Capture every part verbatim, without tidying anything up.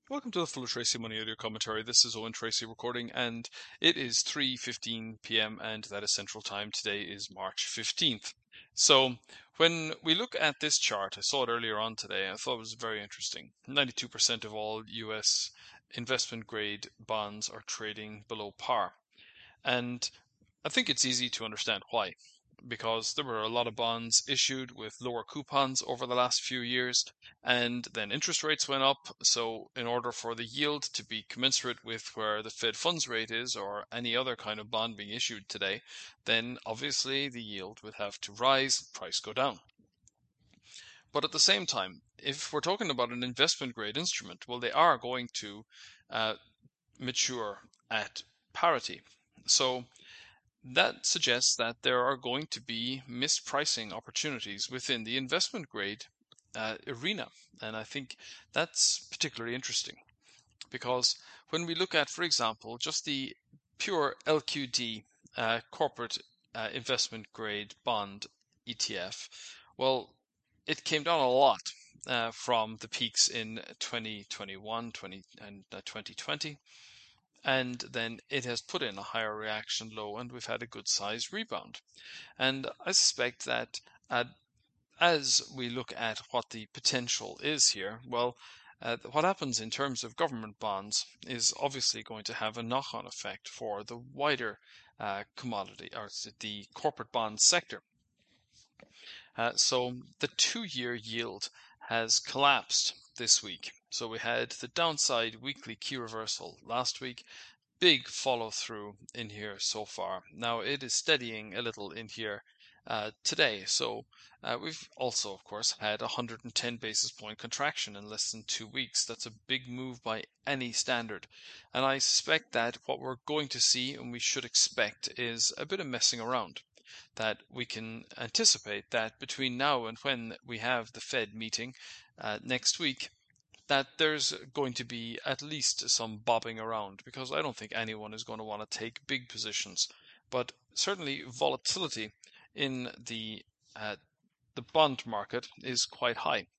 Welcome to the Full of Tracy Money Audio Commentary. This is Owen Tracy recording, and it is three fifteen p m, and that is Central Time. Today is March fifteenth. So, when we look at this chart, I saw it earlier on today, I thought it was very interesting. ninety-two percent of all U S investment grade bonds are trading below par. And I think it's easy to understand why. Because there were a lot of bonds issued with lower coupons over the last few years, and then interest rates went up. So, in order for the yield to be commensurate with where the Fed funds rate is or any other kind of bond being issued today, then obviously the yield would have to rise, price go down. But at the same time, if we're talking about an investment grade instrument, well, they are going to uh, mature at parity. So, that suggests that there are going to be mispricing opportunities within the investment grade uh, arena. And I think that's particularly interesting because when we look at, for example, just the pure L Q D uh, corporate uh, investment grade bond E T F, well, it came down a lot uh, from the peaks in twenty twenty-one, twenty, and uh, twenty twenty. And then it has put in a higher reaction low, and we've had a good size rebound. And I suspect that uh, as we look at what the potential is here, well, uh, what happens in terms of government bonds is obviously going to have a knock-on effect for the wider uh, commodity, or the corporate bond sector. Uh, so the two-year yield has collapsed this week. So we had the downside weekly key reversal last week. Big follow through in here so far. Now it is steadying a little in here uh, today. So uh, we've also, of course, had a one hundred ten basis point contraction in less than two weeks. That's a big move by any standard. And I suspect that what we're going to see and we should expect is a bit of messing around. That we can anticipate that between now and when we have the Fed meeting uh, next week, that there's going to be at least some bobbing around, because I don't think anyone is going to want to take big positions. But certainly volatility in the uh, the bond market is quite high.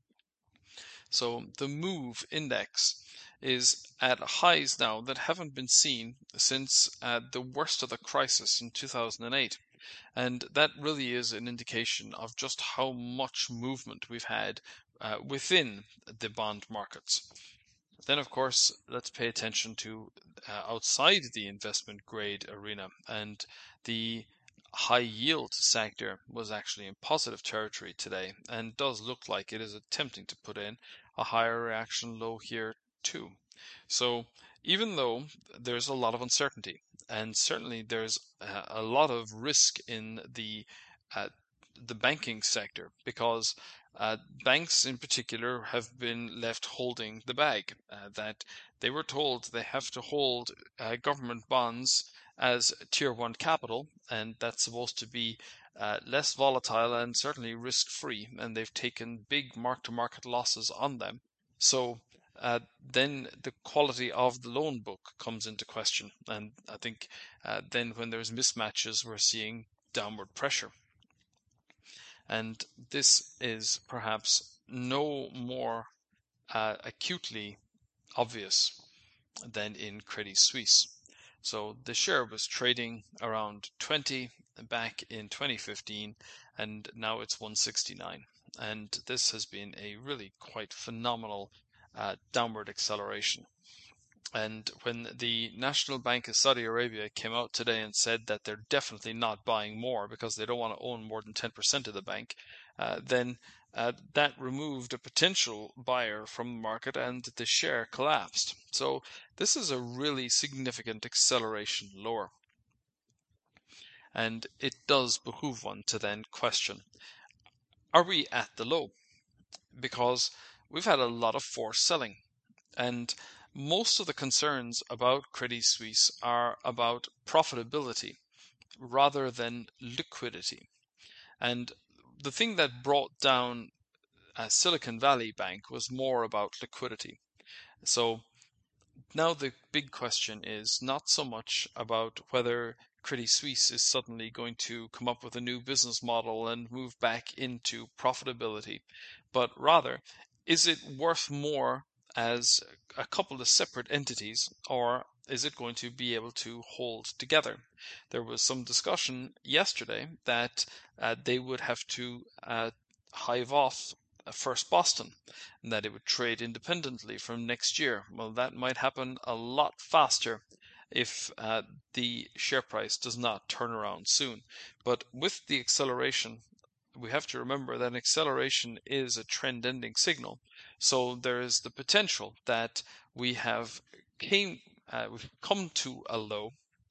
So the MOVE index is at highs now that haven't been seen since uh, the worst of the crisis in two thousand eight. And that really is an indication of just how much movement we've had uh, within the bond markets. Then, of course, let's pay attention to uh, outside the investment grade arena. And the high yield sector was actually in positive territory today and does look like it is attempting to put in a higher reaction low here too. So even though there's a lot of uncertainty, and certainly there's a, a lot of risk in the uh, the banking sector, because uh, banks in particular have been left holding the bag, uh, that they were told they have to hold uh, government bonds as tier one capital, and that's supposed to be uh, less volatile and certainly risk free, and they've taken big mark to market losses on them. So uh, then the quality of the loan book comes into question. And I think uh, then when there's mismatches, we're seeing downward pressure. And this is perhaps no more uh, acutely obvious than in Credit Suisse. So the share was trading around twenty back in twenty fifteen, and now it's one sixty-nine. And this has been a really quite phenomenal uh, downward acceleration. And when the National Bank of Saudi Arabia came out today and said that they're definitely not buying more because they don't want to own more than ten percent of the bank, uh, then uh, that removed a potential buyer from the market and the share collapsed. So this is a really significant acceleration lower. And it does behoove one to then question, are we at the low? Because we've had a lot of forced selling. And most of the concerns about Credit Suisse are about profitability rather than liquidity. And the thing that brought down uh, Silicon Valley Bank was more about liquidity. So now the big question is not so much about whether Credit Suisse is suddenly going to come up with a new business model and move back into profitability, but rather, is it worth more as a couple of separate entities, or is it going to be able to hold together? There was some discussion yesterday that uh, they would have to uh, hive off First Boston, and that it would trade independently from next year. Well, that might happen a lot faster if uh, the share price does not turn around soon. But with the acceleration, we have to remember that an acceleration is a trend-ending signal. So there is the potential that we have came uh, we've come to a low.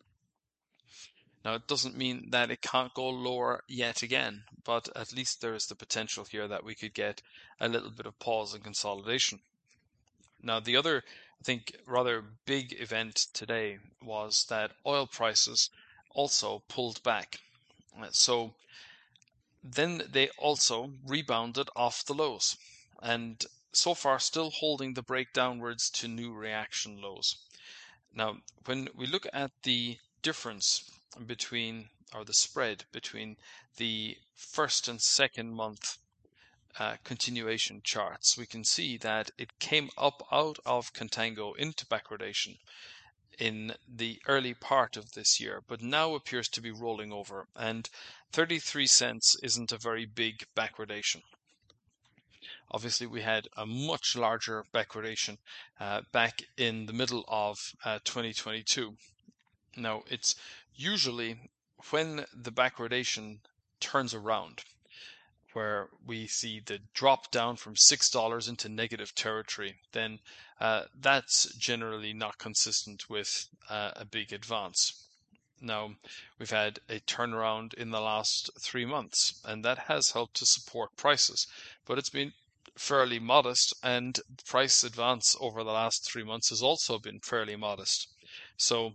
Now, it doesn't mean that it can't go lower yet again, but at least there is the potential here that we could get a little bit of pause and consolidation. Now, the other, I think, rather big event today was that oil prices also pulled back. So then they also rebounded off the lows, and so far still holding the break downwards to new reaction lows. Now, when we look at the difference between, or the spread between the first and second month uh, continuation charts, we can see that it came up out of contango into backwardation in the early part of this year, but now appears to be rolling over, and thirty-three cents isn't a very big backwardation. Obviously, we had a much larger backwardation uh, back in the middle of uh, twenty twenty-two. Now, it's usually when the backwardation turns around, where we see the drop down from six dollars into negative territory, then uh, that's generally not consistent with uh, a big advance. Now, we've had a turnaround in the last three months, and that has helped to support prices, but it's been fairly modest, and price advance over the last three months has also been fairly modest. So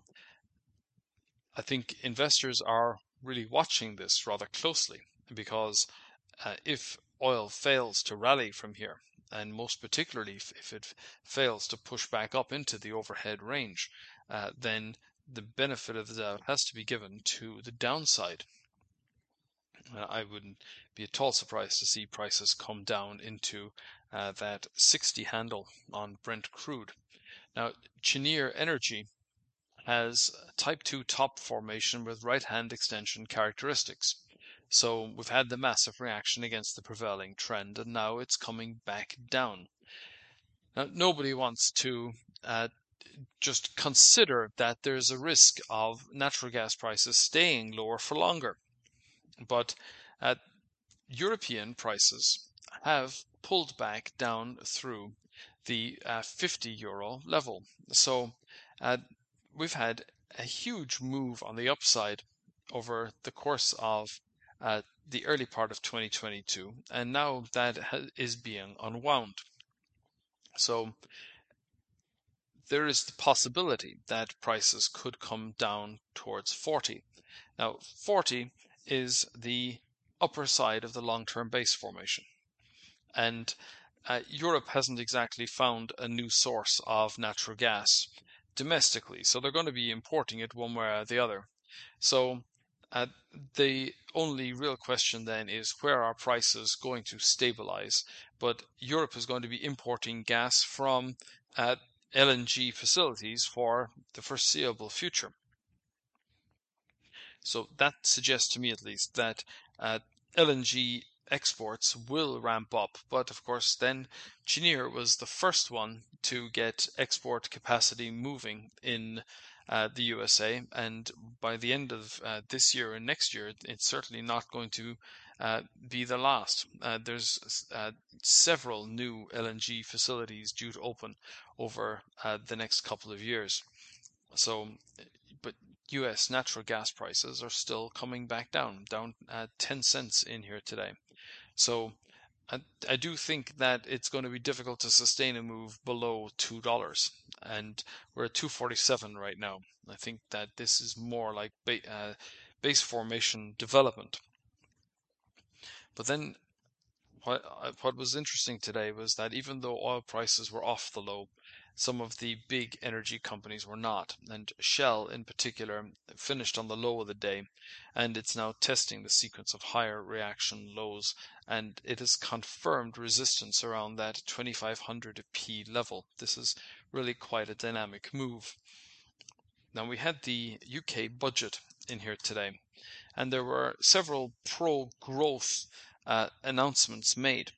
I think investors are really watching this rather closely, because uh, if oil fails to rally from here, and most particularly if, if it fails to push back up into the overhead range, uh, then the benefit of the doubt has to be given to the downside. Uh, I wouldn't be at all surprised to see prices come down into uh, that sixty handle on Brent crude. Now, Cheniere Energy has type two top formation with right hand extension characteristics. So we've had the massive reaction against the prevailing trend, and now it's coming back down. Now, nobody wants to uh, just consider that there's a risk of natural gas prices staying lower for longer. But uh, European prices have pulled back down through the uh, fifty euro level. So uh, we've had a huge move on the upside over the course of uh, the early part of twenty twenty-two, and now that is being unwound. So there is the possibility that prices could come down towards forty. Now, forty is the upper side of the long-term base formation, and uh, Europe hasn't exactly found a new source of natural gas domestically, so they're going to be importing it one way or the other. So uh, the only real question then is, where are prices going to stabilize? But Europe is going to be importing gas from uh, L N G facilities for the foreseeable future. So that suggests to me, at least, that uh, L N G exports will ramp up. But of course, then Cheniere was the first one to get export capacity moving in uh, the U S A, and by the end of uh, this year and next year, it's certainly not going to uh, be the last. Uh, there's uh, several new L N G facilities due to open over uh, the next couple of years. So, but U S natural gas prices are still coming back down, down at ten cents in here today. So I, I do think that it's going to be difficult to sustain a move below two dollars, and we're at two forty-seven right now. I think that this is more like ba uh, base formation development. But then what, what was interesting today was that even though oil prices were off the low, some of the big energy companies were not. And Shell, in particular, finished on the low of the day, and it's now testing the sequence of higher reaction lows, and it has confirmed resistance around that twenty-five hundred p level. This is really quite a dynamic move. Now, we had the U K budget in here today, and there were several pro-growth uh, announcements made.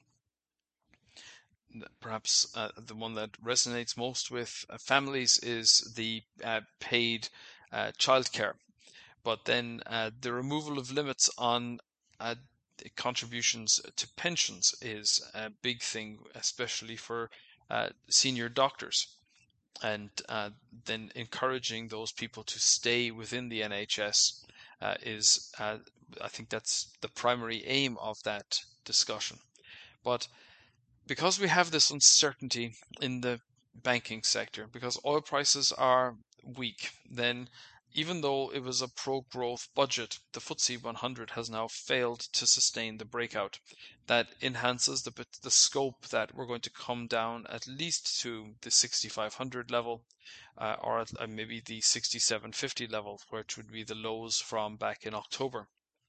Perhaps uh, the one that resonates most with uh, families is the uh, paid uh, childcare, but then uh, the removal of limits on uh, contributions to pensions is a big thing, especially for uh, senior doctors, and uh, then encouraging those people to stay within the N H S uh, is, uh, I think that's the primary aim of that discussion. But because we have this uncertainty in the banking sector, because oil prices are weak, then even though it was a pro-growth budget, the F T S E one hundred has now failed to sustain the breakout. That enhances the, the scope that we're going to come down at least to the sixty-five hundred level, uh, or at, uh, maybe the sixty-seven fifty level, which would be the lows from back in October.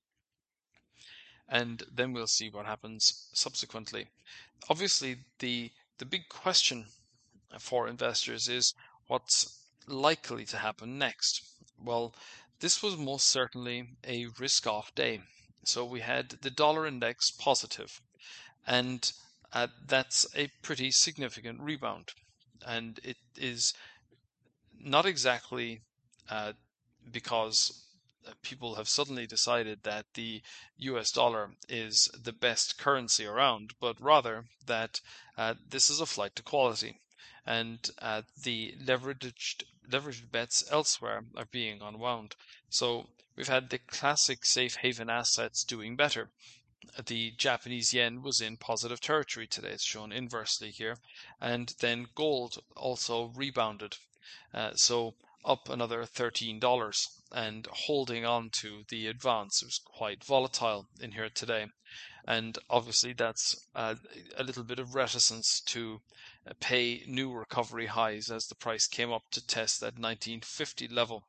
And then we'll see what happens subsequently. Obviously, the the big question for investors is what's likely to happen next. Well, this was most certainly a risk-off day. So we had the dollar index positive, and uh, that's a pretty significant rebound. And it is not exactly uh, because people have suddenly decided that the U S dollar is the best currency around, but rather that uh, this is a flight to quality, and uh, the leveraged leveraged bets elsewhere are being unwound. So we've had the classic safe haven assets doing better. The Japanese yen was in positive territory today. It's shown inversely here, and then gold also rebounded. Uh, so up another thirteen dollars and holding on to the advance. It was quite volatile in here today. And obviously that's uh, a little bit of reticence to pay new recovery highs as the price came up to test that nineteen fifty level.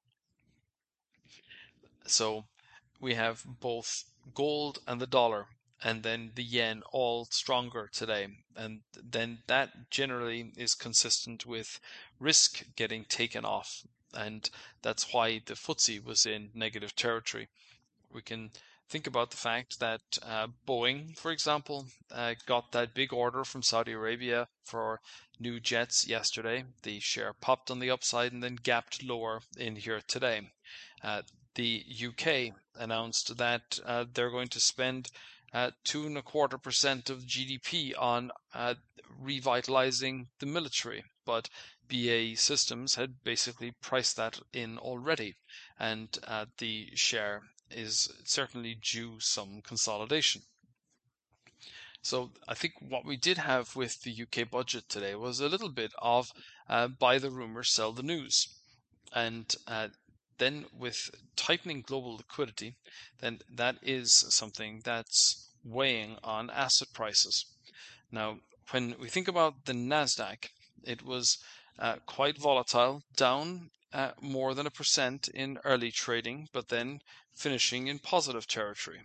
So we have both gold and the dollar, and then the yen all stronger today. And then that generally is consistent with risk getting taken off. And that's why the F T S E was in negative territory. We can think about the fact that uh, Boeing, for example, uh, got that big order from Saudi Arabia for new jets yesterday. The share popped on the upside and then gapped lower in here today. Uh, the U K announced that uh, they're going to spend uh, two and a quarter percent of G D P on uh, revitalizing the military, but B A E Systems had basically priced that in already, and uh, the share is certainly due some consolidation. So I think what we did have with the U K budget today was a little bit of uh, buy the rumor, sell the news. And uh, then with tightening global liquidity, then that is something that's weighing on asset prices. Now, when we think about the NASDAQ, it was uh, quite volatile, down uh, more than a percent in early trading, but then finishing in positive territory.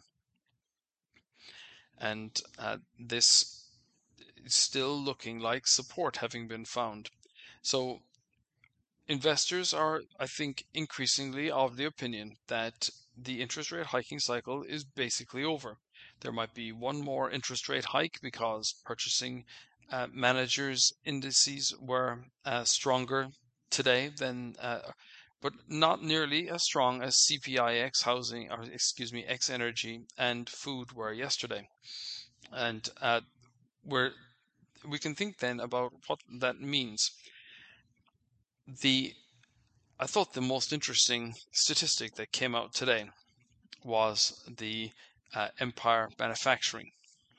And uh, this is still looking like support having been found. So investors are, I think, increasingly of the opinion that the interest rate hiking cycle is basically over. There might be one more interest rate hike because purchasing uh, managers' indices were uh, stronger today than, uh, but not nearly as strong as C P I X housing, or excuse me, X energy and food were yesterday. And uh, we're, we can think then about what that means. The I thought the most interesting statistic that came out today was the uh, Empire Manufacturing,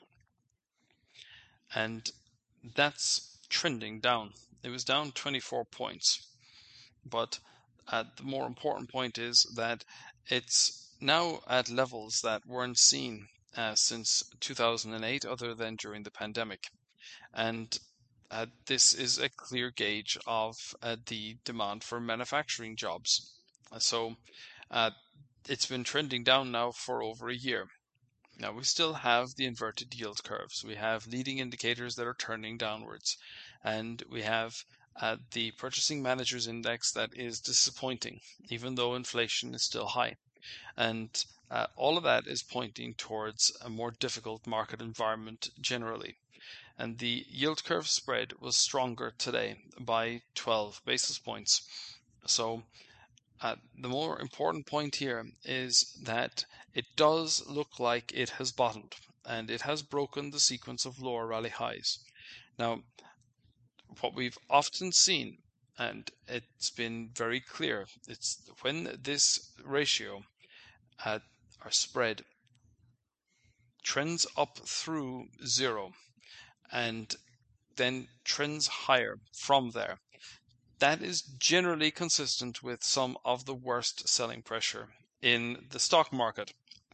and that's trending down. It was down twenty-four points, but uh, the more important point is that it's now at levels that weren't seen uh, since two thousand eight, other than during the pandemic. And uh, this is a clear gauge of uh, the demand for manufacturing jobs. Uh, So uh, it's been trending down now for over a year. Now we still have the inverted yield curves. We have leading indicators that are turning downwards, and we have uh, the purchasing managers index that is disappointing, even though inflation is still high. And uh, all of that is pointing towards a more difficult market environment generally. And the yield curve spread was stronger today by twelve basis points. So uh, the more important point here is that it does look like it has bottomed and it has broken the sequence of lower rally highs. Now, what we've often seen, and it's been very clear, it's when this ratio uh, or spread trends up through zero and then trends higher from there. That is generally consistent with some of the worst selling pressure in the stock market.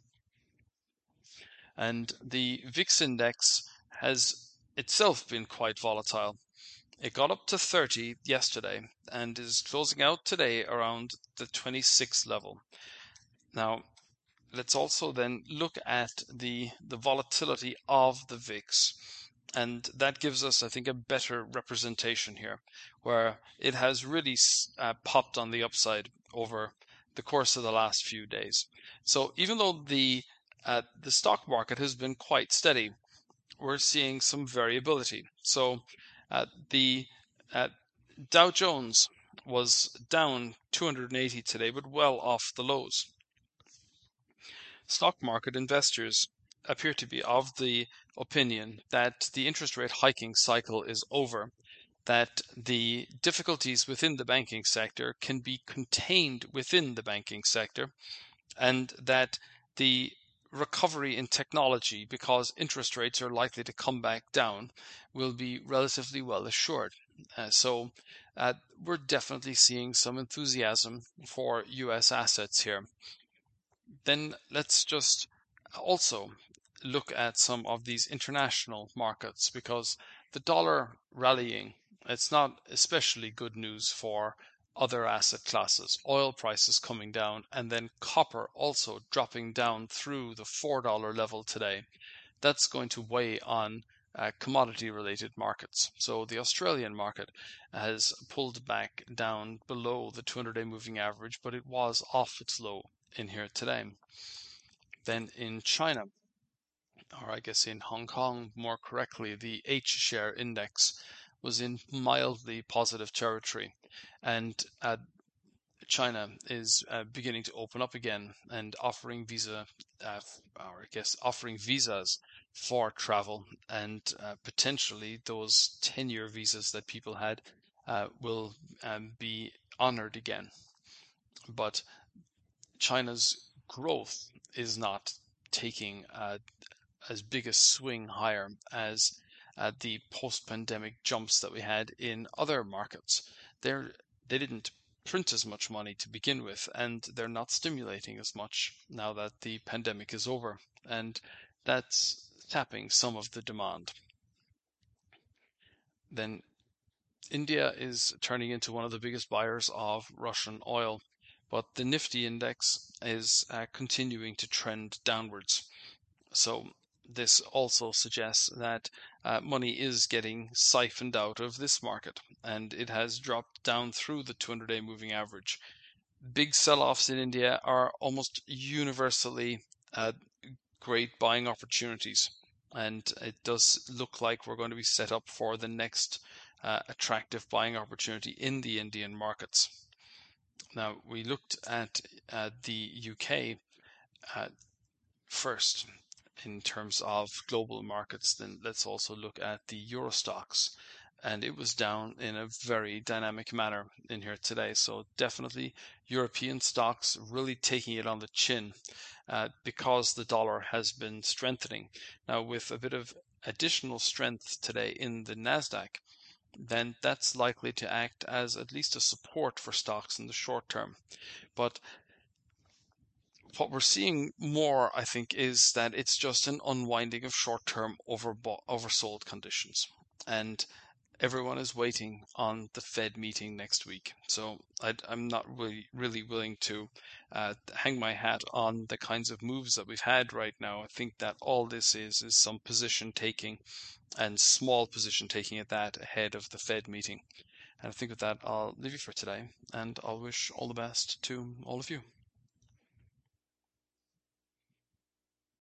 And the V I X index has itself been quite volatile. It got up to thirty yesterday and is closing out today around the twenty-six level. Now, let's also then look at the, the volatility of the V I X. And that gives us, I think, a better representation here, where it has really uh, popped on the upside over the course of the last few days. So even though the uh, the stock market has been quite steady, we're seeing some variability. So uh, the uh, Dow Jones was down two hundred eighty today, but well off the lows. Stock market investors appear to be of the opinion that the interest rate hiking cycle is over, that the difficulties within the banking sector can be contained within the banking sector, and that the recovery in technology, because interest rates are likely to come back down, will be relatively well assured. Uh, so uh, we're definitely seeing some enthusiasm for U S assets here. Then let's just also look at some of these international markets, because the dollar rallying, it's not especially good news for other asset classes. Oil prices coming down, and then copper also dropping down through the four dollar level today. That's going to weigh on uh, commodity related markets. So the Australian market has pulled back down below the two hundred day moving average, but it was off its low in here today. Then in China, or I guess in Hong Kong more correctly, the H-share index was in mildly positive territory, and uh, China is uh, beginning to open up again and offering visa, uh, or I guess offering visas for travel, and uh, potentially those ten-year visas that people had uh, will um, be honored again. But China's growth is not taking uh, as big a swing higher as uh, the post-pandemic jumps that we had in other markets. They're, they didn't print as much money to begin with, and they're not stimulating as much now that the pandemic is over, and that's tapping some of the demand. Then India is turning into one of the biggest buyers of Russian oil, but the Nifty index is uh, continuing to trend downwards. So this also suggests that uh, money is getting siphoned out of this market, and it has dropped down through the two hundred day moving average. Big sell-offs in India are almost universally uh, great buying opportunities, and it does look like we're going to be set up for the next uh, attractive buying opportunity in the Indian markets. Now, we looked at uh, the U K uh, first in terms of global markets. Then let's also look at the Euro Stoxx, and it was down in a very dynamic manner in here today. So definitely European stocks really taking it on the chin uh, because the dollar has been strengthening. Now, with a bit of additional strength today in the Nasdaq, then that's likely to act as at least a support for stocks in the short term. But what we're seeing more, I think, is that it's just an unwinding of short-term overbought, oversold conditions. And everyone is waiting on the Fed meeting next week. So I, I'm not really, really willing to uh, hang my hat on the kinds of moves that we've had right now. I think that all this is is some position taking, and small position taking at that, ahead of the Fed meeting. And I think with that, I'll leave you for today, and I'll wish all the best to all of you.